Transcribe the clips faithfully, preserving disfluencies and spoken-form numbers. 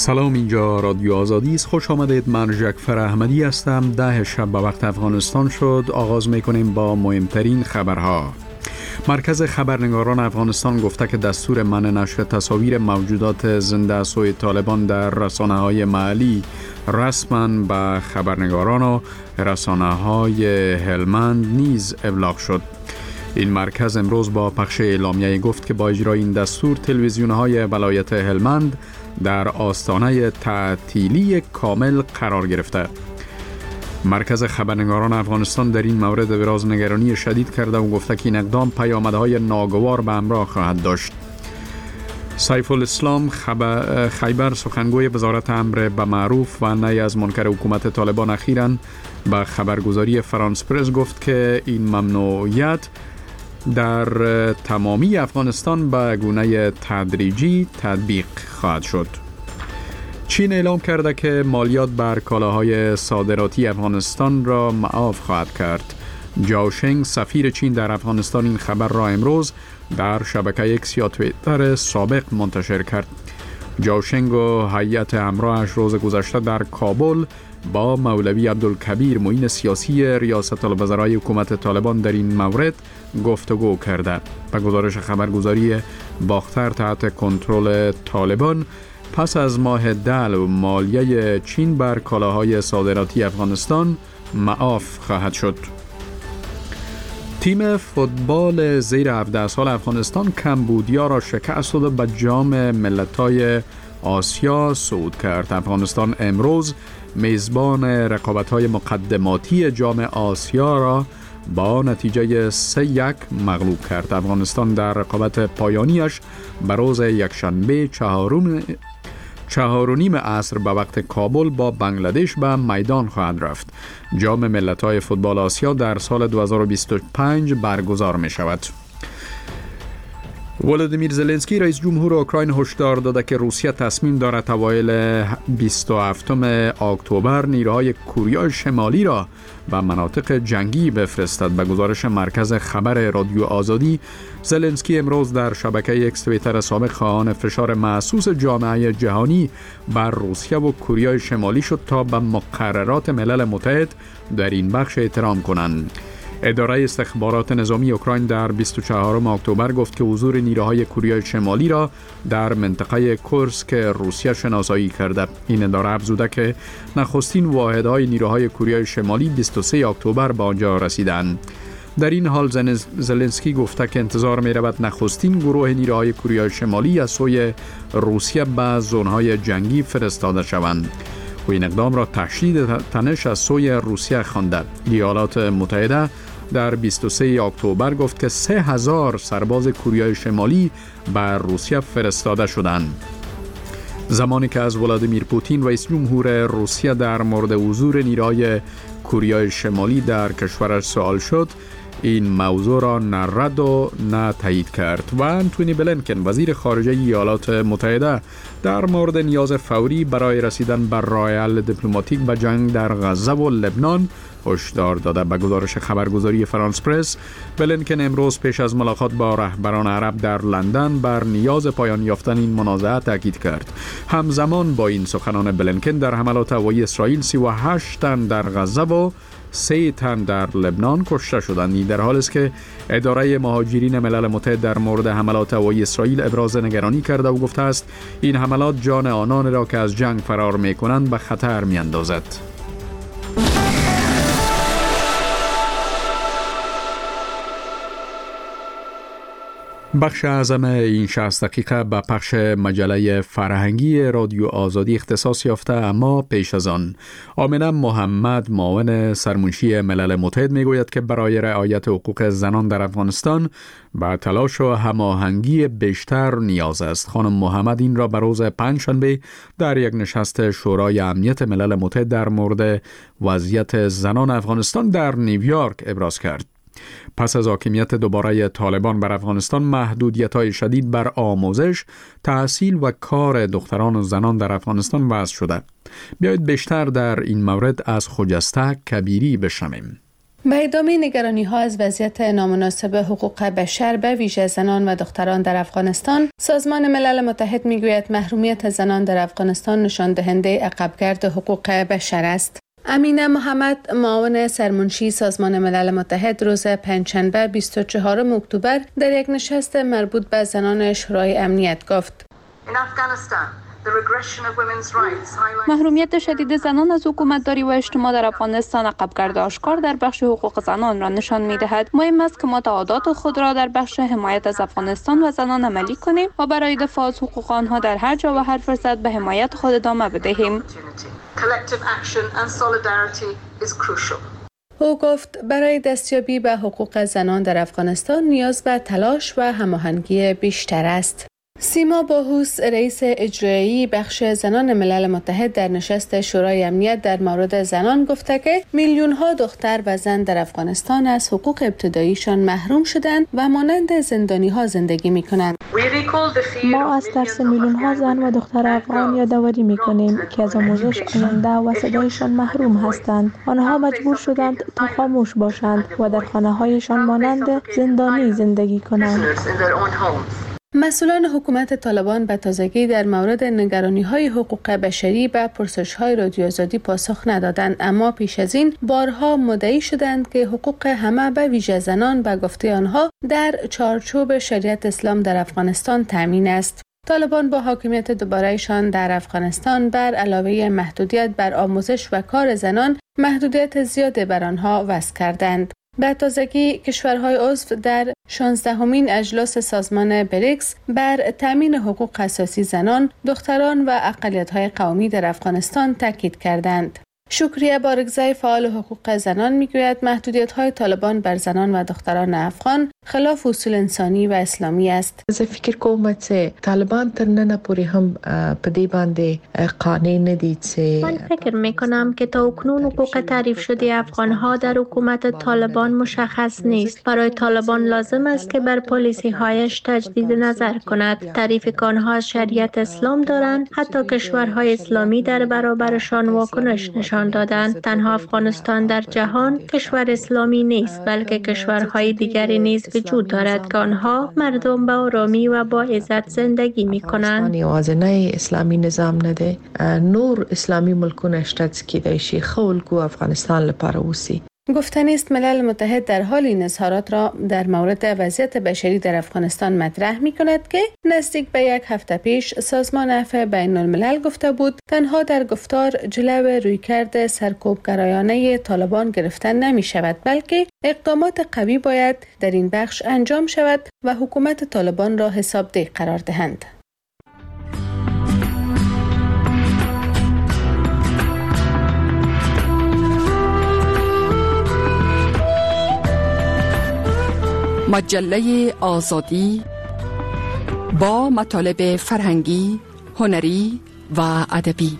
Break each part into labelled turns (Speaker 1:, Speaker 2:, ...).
Speaker 1: سلام، اینجا رادیو آزادی است. خوش آمدید. من جعفر احمدی هستم. ده شب به وقت افغانستان شد. آغاز میکنیم با مهمترین خبرها. مرکز خبرنگاران افغانستان گفته که دستور منع نشر تصاویر موجودات زنده سوی طالبان در رسانه‌های محلی رسما به خبرنگاران و رسانه‌های هلمند نیز ابلاغ شد. این مرکز امروز با پخش اعلامیه گفت که با اجرای این دستور تلویزیون‌های ولایت هلمند در آستانه تعطیلی کامل قرار گرفته. مرکز خبرنگاران افغانستان در این مورد ابراز نگرانی شدید کرده و گفته که این اقدام پیامدهای ناگوار به همراه خواهد داشت. سیف الاسلام خیبر، سخنگوی وزارت امر به معروف و نهی از منکر حکومت طالبان، اخیراً به خبرگزاری فرانس پرس گفت که این ممنوعیت در تمامی افغانستان به گونه تدریجی تطبیق خواهد شد. چین اعلام کرده که مالیات بر کالاهای صادراتی افغانستان را معاف خواهد کرد. جاو شنگ، سفیر چین در افغانستان، این خبر را امروز در شبکه اکس یا توییتر سابق منتشر کرد. جاو شنگ و هیئت همراهش روز گذشته در کابل با مولوی عبدالکبیر، معین سیاسی ریاست الوزرای حکومت طالبان، در این مورد گفتگو کرده. به گزارش خبرگزاری باختر تحت کنترل طالبان، پس از ماه دل مالیه چین بر کالاهای صادراتی افغانستان معاف خواهد شد. تیم فوتبال زیر هفده سال افغانستان کمبودیا را شکست داد و به جام ملت‌های آسیا صعود کرد. افغانستان امروز میزبان رقابت‌های مقدماتی جام آسیا را با نتیجه سه یک مغلوب کرد. افغانستان در رقابت پایانیش به روز یکشنبه چهارم چهار و نیم عصر به وقت کابل با بنگلادش به میدان خواهد رفت. جام ملت‌های فوتبال آسیا در سال دو هزار و بیست و پنج برگزار می شود. ولادیمیر زلنسکی، رئیس جمهور اوکراین، هشدار داده که روسیه تصمیم دارد اوایل بیست و هفتم اکتبر نیروهای کره شمالی را به مناطق جنگی بفرستد. به گزارش مرکز خبر رادیو آزادی، زلنسکی امروز در شبکه اکس توییتر سابق خواهان فشار محسوس جامعه جهانی بر روسیه و کره شمالی شد تا به مقررات ملل متحد در این بخش احترام کنند. اداره استخبارات نظامی اوکراین در بیست و چهارم اکتبر گفت که حضور نیروهای کره شمالی را در منطقه کورسک روسیه شناسایی کرده. این اداره افزوده که نخستین واحدهای نیروهای کره شمالی بیست و سه اکتبر به آنجا رسیدند. در این حال زلنسکی گفته که انتظار می رود نخستین گروه نیروهای کره شمالی از سوی روسیه به زونهای جنگی فرستاده شوند و این اقدام را تشدید تنش از سوی روسیه خوانده. ایالات متحده در بیست و سه اکتبر گفت که سه هزار سرباز کره شمالی بر روسیه فرستاده شدند. زمانی که از ولادیمیر پوتین، رئیس جمهور روسیه، در مورد حضور نیروهای کره شمالی در کشورش سوال شد، این موضوع را نه رد و نه تایید کرد. و انتونی بلینکن، وزیر خارجه ایالات متحده، در مورد نیاز فوری برای رسیدن به راه حل دیپلماتیک به جنگ در غزه و لبنان هشدار داده. به گزارش خبرگزاری فرانس پرس، بلینکن امروز پیش از ملاقات با رهبران عرب در لندن بر نیاز پایان یافتن این منازعه تاکید کرد. همزمان با این سخنان بلینکن، در حملات هوایی اسرائیل سی و هشت تن در غزه و سه تن در لبنان کشته شدند. در حالی است که اداره مهاجرین ملل متحد در مورد حملات هوایی اسرائیل ابراز نگرانی کرده و گفته است این حملات جان آنان را که از جنگ فرار می‌کنند به خطر می‌اندازد. بخش اعظم این شصت دقیقه به پخش مجله فرهنگی رادیو آزادی اختصاص یافته، اما پیش از آن آمنه محمد، معاون سرمنشی ملل متحد، میگوید که برای رعایت حقوق زنان در افغانستان به تلاش و هماهنگی بیشتر نیاز است. خانم محمد این را به روز پنجشنبه در یک نشست شورای امنیت ملل متحد در مورد وضعیت زنان افغانستان در نیویورک ابراز کرد. پس از حاکمیت دوباره طالبان بر افغانستان، محدودیت‌های شدید بر آموزش، تحصیل و کار دختران و زنان در افغانستان وضع شده. بیایید بیشتر در این مورد از خجسته کبیری بشنویم.
Speaker 2: به ادامه نگرانی ها از وضعیت نامناسب حقوق بشر به ویژه زنان و دختران در افغانستان، سازمان ملل متحد میگوید محرومیت زنان در افغانستان نشان دهنده عقبگرد حقوق بشر است. امینه محمد، معاون سرمنشی سازمان ملل متحد، روز پنجشنبه بیست و چهارم اکتبر در یک نشست مربوط به زنان شورای امنیت گفت:
Speaker 3: محرومیت شدید زنان از حکومتداری و اجتماع در افغانستان عقبگرد آشکار در بخش حقوق زنان را نشان می‌دهد. مهم است که ما تعهدات خود را در بخش حمایت از افغانستان و زنان عملی کنیم و برای دفاع از حقوق آنها در هر جا و هر فرصت به حمایت خود ادامه بدهیم.
Speaker 2: او گفت برای دستیابی به حقوق زنان در افغانستان نیاز به تلاش و هماهنگی بیشتر است. سیما باهوس، رئیس اجرایی بخش زنان ملل متحد، در نشست شورای امنیت در مورد زنان گفته که میلیون ها دختر و زن در افغانستان از حقوق ابتداییشان محروم شدند و مانند زندانی ها زندگی می کنند.
Speaker 4: ما از ترس میلیون ها زن و دختر افغان یادآوری می کنیم که از آموزش، آینده و صدایشان محروم هستند. آنها مجبور شدند تا خاموش باشند و در خانه هایشان مانند زندانی زندگی کنند.
Speaker 2: مسئولان حکومت طالبان به تازگی در مورد نگرانی‌های حقوق بشری به پرسش‌های رادیو آزادی پاسخ ندادند، اما پیش از این بارها مدعی شدند که حقوق همه به ویژه زنان به گفته آنها در چارچوب شریعت اسلام در افغانستان تامین است. طالبان با حاکمیت دوباره‌شان در افغانستان بر علاوه محدودیت بر آموزش و کار زنان، محدودیت زیاد بر آنها وضع کردند. به تازگی کشورهای عضو در شانزدهمین اجلاس سازمان بریکس بر تامین حقوق اساسی زنان، دختران و اقلیت‌های قومی در افغانستان تاکید کردند. شکریه بارگزای، فعال حقوق زنان، میگوید محدودیت‌های طالبان بر زنان و دختران افغان خلاف اصول انسانی و اسلامی است.
Speaker 5: زه فکر کوم چې طالبان تر نن پورې هم په دې باندې قانع نه دي چې
Speaker 4: من فکر میکنم که تا اکنون حقوق تعریف شده افغان‌ها در حکومت طالبان مشخص نیست. برای طالبان لازم است که بر پالیسی هایش تجدید نظر کند. تعریف که آنها از شریعت اسلام دارند، حتی کشورهای اسلامی در برابرشان واکنش نشان دادند. تنها افغانستان در جهان کشور اسلامی نیست، بلکه کشورهای دیگری نیز وجود دارد که آنها مردم با آرامی و با عزت زندگی می کنند.
Speaker 5: یوازینی اسلامی نظام نه دی، نور اسلامی ملکونه شته چې کیدای شي خلکو افغانستان لپاره اوسي.
Speaker 2: گفتنی است ملل متحد در حال این اظهارات را در مورد وضعیت بشری در افغانستان مطرح می کند که نزدیک به یک هفته پیش سازمان عفو بین الملل گفته بود تنها در گفتار جلو رویکرد سرکوبگرایانه طالبان گرفتن نمی شود، بلکه اقدامات قوی باید در این بخش انجام شود و حکومت طالبان را حسابدهی قرار دهند.
Speaker 6: مجله آزادی با مطالب فرهنگی، هنری و ادبی.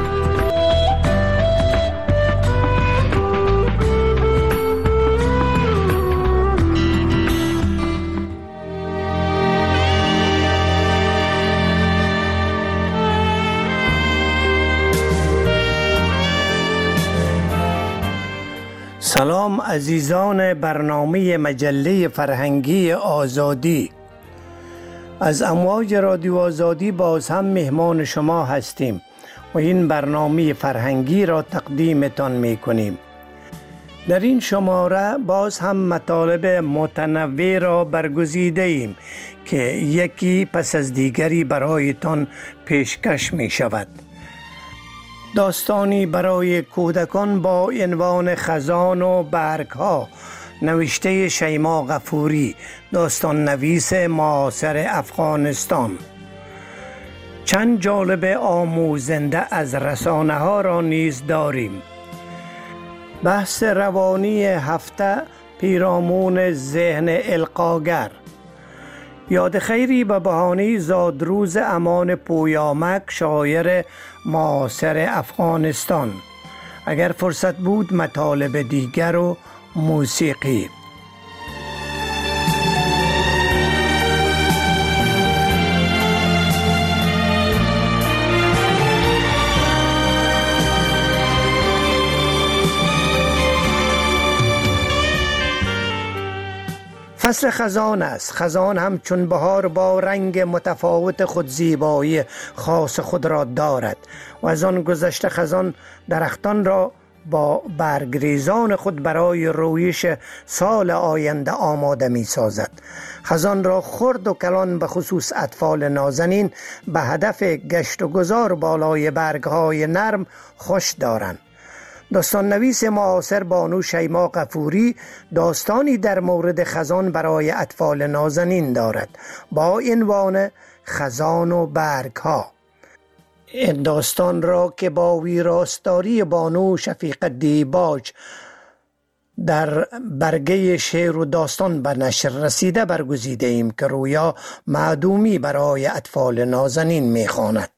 Speaker 7: سلام عزیزان برنامه مجله فرهنگی آزادی. از امواج رادیو آزادی باز هم مهمان شما هستیم و این برنامه فرهنگی را تقدیمتان می کنیم. در این شماره باز هم مطالب متنوع را برگزیده ایم که یکی پس از دیگری برایتان پیشکش می شود. داستانی برای کودکان با عنوان خزان و برگ‌ها، نوشته شیما غفوری، داستان نویس معاصر افغانستان. چند جالب آموزنده از رسانه ها را نیز داریم. بحث روانی هفته، پیرامون ذهن القاگر. یاد خیری به بهانه زادروز امان پویامک، شاعر معاصر افغانستان. اگر فرصت بود مطالب دیگر و موسیقی. فصل خزان است. خزان هم چون بهار با رنگ متفاوت خود زیبایی خاص خود را دارد و از آن گذشته خزان درختان را با برگریزان خود برای رویش سال آینده آماده می سازد. خزان را خرد و کلان به خصوص اطفال نازنین به هدف گشت و گذار بالای برگهای نرم خوش دارند. داستان نویس معاصر بانو شیما غفوری داستانی در مورد خزان برای اطفال نازنین دارد با عنوان خزان و برگ ها. این داستان را که با ویراستاری بانو شفیق دیباج در برگه شعر و داستان به نشر رسیده برگزیده ایم که رویا معدومی برای اطفال نازنین می خواند.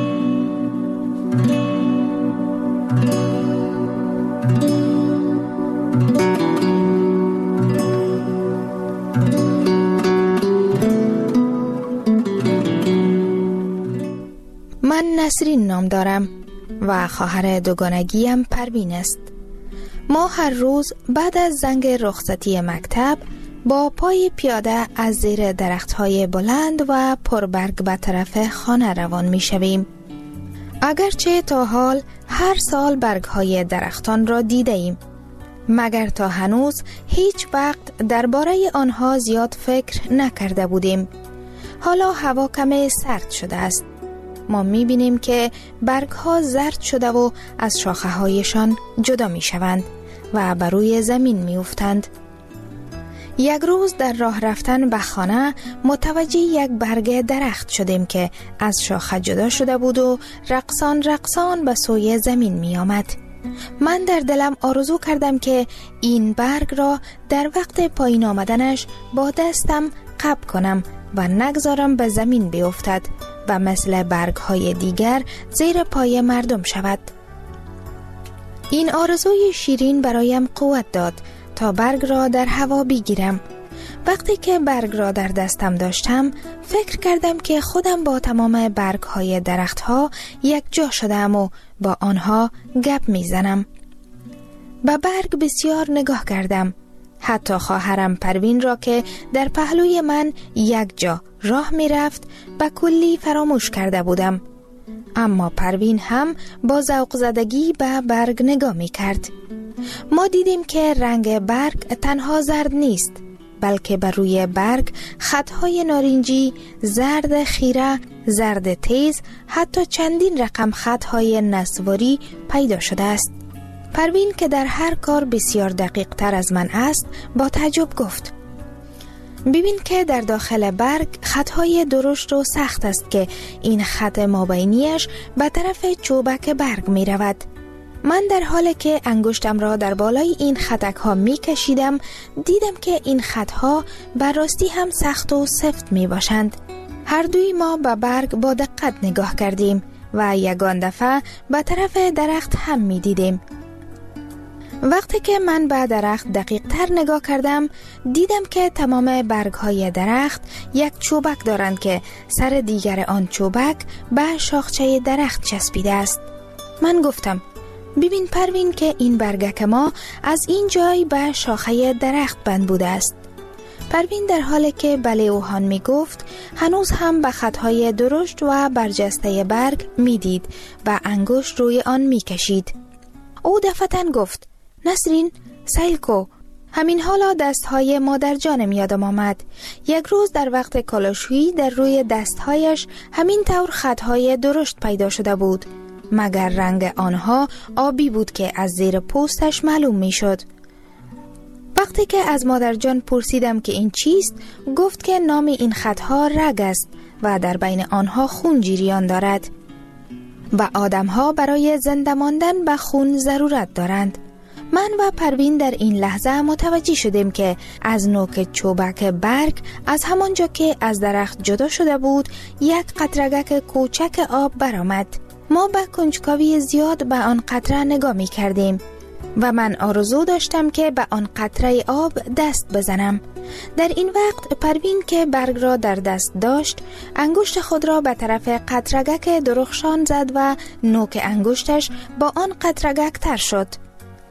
Speaker 8: من نسرین نام دارم و خواهر دوگانگیم پروین است. ما هر روز بعد از زنگ رخصتی مکتب با پای پیاده از زیر درخت‌های بلند و پربرگ به طرف خانه روان می‌شویم. اگرچه تا حال هر سال برگ‌های درختان را دیده‌ایم، مگر تا هنوز هیچ وقت درباره آنها زیاد فکر نکرده بودیم. حالا هوا کمی سرد شده است. ما می‌بینیم که برگ‌ها زرد شده و از شاخه‌هایشان جدا می‌شوند و بر روی زمین می‌افتند. یک روز در راه رفتن به خانه متوجه یک برگ درخت شدیم که از شاخه جدا شده بود و رقصان رقصان به سوی زمین می‌آمد. من در دلم آرزو کردم که این برگ را در وقت پایین آمدنش با دستم قبض کنم و نگذارم به زمین بیفتد و مثل برگ‌های دیگر زیر پای مردم شود. این آرزوی شیرین برایم قوت داد تا برگ را در هوا بگیرم. وقتی که برگ را در دستم داشتم فکر کردم که خودم با تمام برگ‌های درخت‌ها یک جا شدم و با آنها گپ می‌زنم. به برگ بسیار نگاه کردم. حتی خواهرم پروین را که در پهلوی من یک جا راه می رفت به کلی فراموش کرده بودم. اما پروین هم با ذوق زدگی به برگ نگاه می کرد. ما دیدیم که رنگ برگ تنها زرد نیست، بلکه بر روی برگ خطهای نارنجی، زرد خیره، زرد تیز، حتی چندین رقم خطهای نسواری پیدا شده است. پروین که در هر کار بسیار دقیق تر از من است با تعجب گفت: ببین که در داخل برگ خطهای درشت و سخت است که این خط مابینیش به طرف چوبک برگ می رود. من در حالی که انگشتم را در بالای این خطک ها می کشیدم دیدم که این خطها بر راستی هم سخت و سفت می باشند. هر دوی ما به برگ با دقت نگاه کردیم و یگان دفعه به طرف درخت هم می دیدیم. وقتی که من به درخت دقیق تر نگاه کردم دیدم که تمام برگ های درخت یک چوبک دارند که سر دیگر آن چوبک به شاخچه درخت چسبیده است. من گفتم: ببین پروین که این برگک ما از این جای به شاخه درخت بند بوده است. پروین در حالی که بله و هان می گفت هنوز هم به خطهای درشت و برجسته برگ می دید و انگشت روی آن می کشید. او دفتن گفت: نسرین، سیل کو. همین حالا دستهای مادر جانم یادم آمد. یک روز در وقت کالاشویی در روی دستهایش همین طور خطهای درشت پیدا شده بود، مگر رنگ آنها آبی بود که از زیر پوستش معلوم می شد. وقتی که از مادر جان پرسیدم که این چیست، گفت که نام این خطها رگ است و در بین آنها خون جریان دارد و آدمها برای زنده ماندن به خون ضرورت دارند. من و پروین در این لحظه متوجه شدیم که از نوک چوبک برگ از همانجا که از درخت جدا شده بود یک قطرگک کوچک آب برآمد. ما به کنجکاوی زیاد به آن قطره نگاه می کردیم و من آرزو داشتم که به آن قطره آب دست بزنم. در این وقت پروین که برگ را در دست داشت انگشت خود را به طرف قطرگک درخشان زد و نوک انگشتش با آن قطرگک تر شد.